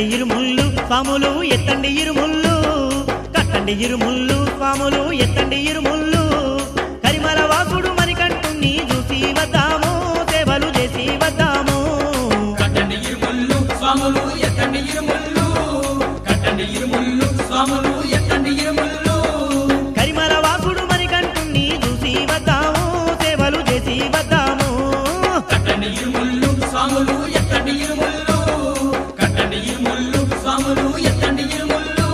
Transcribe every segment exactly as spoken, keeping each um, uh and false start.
కట్టండి ఇరుముళ్ళు స్వాములు ఎత్తండి ఇరుముళ్ళు కట్టండి ఇరుముళ్ళు స్వాములు ఎత్తండి ఇరుముళ్ళు కరిమల వాసుడు మణికంఠుణ్ణి చూసి వద్దాము సేవలు చేసి వద్దాము కట్టండి ఇరుముళ్ళు స్వాములు ఎత్తండి ఇరుముళ్ళు కట్టండి ఇరుముళ్ళు స్వాములు ఎత్తండి ఇరుముళ్ళు కరిమల వాసుడు మణికంఠుణ్ణి చూసి వద్దాము సేవలు చేసి వద్దాము కట్టండి ఇరుముళ్ళు స్వాములు ఎత్తండి ఇరుముళ్ళు కట్టండి ఇరుముళ్ళు స్వాములు ఎత్తండి ఇరుముళ్ళు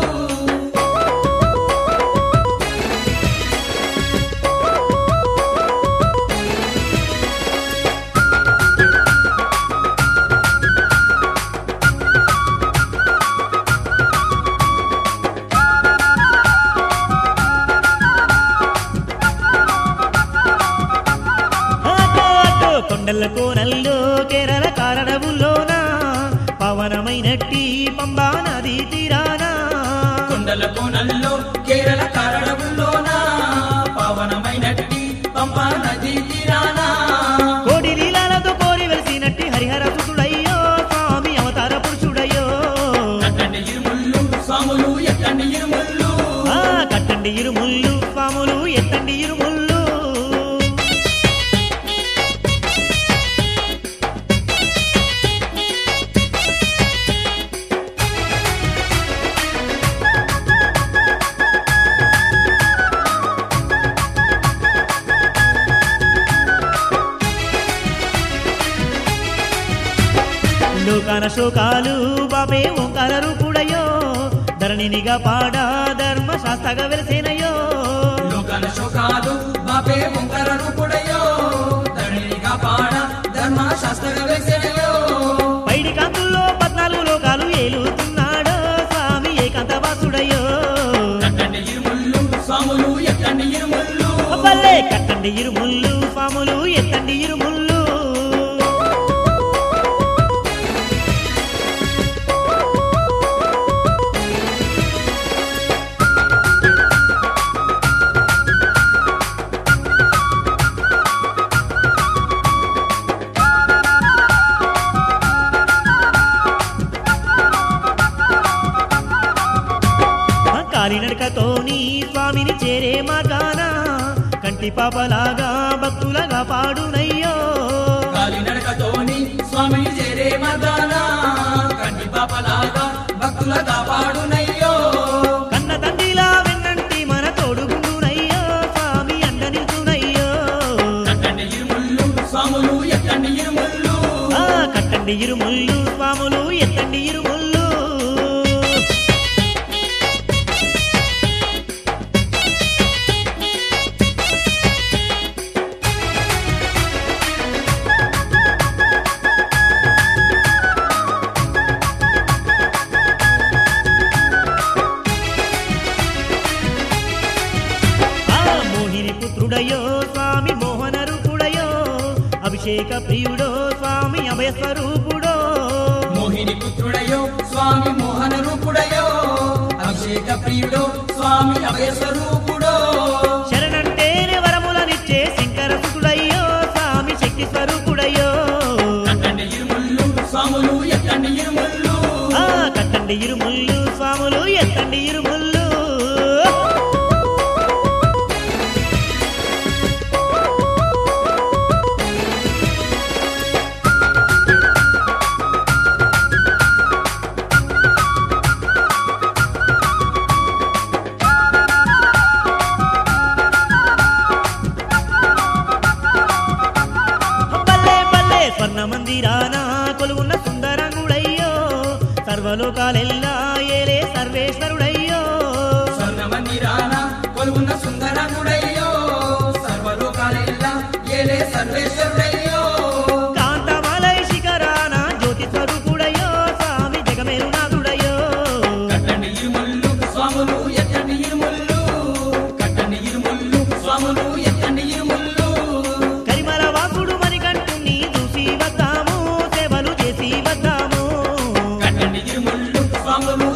కొండల కోనల్లో కేరళ కారడవుల్లోన పవనమైనట్టి పంబా నది తీరానా కొండల కోనల్లో కేరళ కారడవుల్లోన పవనమైనట్టి పంపా నది తీరానా కోడి లీలాలతో కోరి వెలిసినట్టి హరిహర పురుషుడయ్యో స్వామి అవతార పురుషుడయ్యో కట్టండి ఇరుముళ్ళు స్వాములు ఎత్తండి ఇరుముళ్ళు ఆ కట్టండి ఇరుముళ్ళు స్వాములు ఎత్తండి ఇరుముళ్ళు లోకాన శోకాలు బాబే ఓంకార రూపుడయో ధరణినిగా పాడా ధర్మశాస్త్రగా వెలిసేనయో లోకాల శోకాలు బాపే ఓంకార రూపుడయో ధరణిగా పాడ ధర్మ శాస్త్రగా వేసేనయో పైడి కాంతుల్లో పద్నాలుగు లోకాలు ఏలుతున్నాడో స్వామి ఏకాంత వాసుడయో కట్టండి ఇరుముళ్ళు స్వాములు ఎత్తండి ఇరుముళ్ళు అబ్బల్లే కట్టండి ఇరుముళ్ళు స్వాములు ఎత్తండి ఇరుముళ్ళు కాలినడకతోని స్వామిని చేరే మార్గాన కంటి పాపలాగా భక్తులగా పాడునయ్యో కాలినడకతోని స్వామిని చేరే మర్దాన కంటి పాపలాగా భక్తులగా పాడునయ్యో కన్న తండ్రిలా వెన్నంటి మన తోడుగుండునయ్యో స్వామి అండ నిల్చునయ్యో కట్టండి ఇరుముళ్ళు స్వాములు ఎత్తండి ఇరుముళ్ళు ఆ కట్టండి ఇరుముళ్ళు స్వాములు ఎత్తండి ఇరుముళ్ళు పుత్రుడయో స్వామి మోహన రూపుడయో అభిషేక ప్రియుడో స్వామి అభయ స్వరూపుడో మోహిని పుత్రుడయో స్వామి మోహన రూపుడయో అభిషేక ప్రియుడో స్వామి అభయ స్వరూపుడో శరణంటేనే వరములనిచ్చే శంకర సుతుడయ్యో స్వామి శక్తి స్వరూపుడయ్యో కట్టండి ఇరుముళ్ళు స్వాములు ఎత్తండి ఇరుముళ్ళు ఆ కట్టండి ఇరుముళ్ళు స్వాములు ఎత్తండి ఇరుముళ్ళు స్వర్ణ మందిరాన కొలువున్న సుందరంగుడయ్యో సర్వలోకాలెల్లా ఏలే సర్వేశ్వరుడయ్యో స్వర్ణ మందిరాన కొలువున్న సుందరముడయ్యో సర్వలోకాలెల్లా ఏలే సర్వేశ్వరుడయ్యో కాంతమలై శిఖరాన జ్యోతి స్వరూపుడయ్యో స్వామి జగమేరునాథుడయ్యో కట్టండి ఇరుముళ్ళు స్వాములు ఎత్తండి ఇరుముళ్ళు కట్టండి ఇరుముళ్ళు స్వాములు ఎత్తండి ఇరుముళ్ళు కరిమల వాసుడు మణికంఠుణ్ణి చూసి వద్దాము సేవలు చేసి వద్దాము కట్టండి ఇరుముళ్ళు స్వాములు